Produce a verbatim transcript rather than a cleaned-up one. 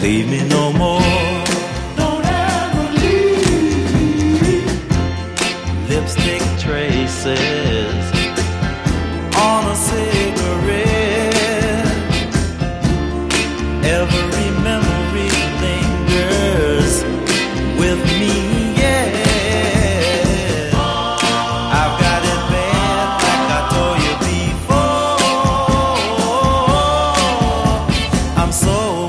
leave me no more. Don't ever leave. Lipstick traces on a cigarette. Every memory lingers with me, yeah. I've got it bad, like I told you before. I'm so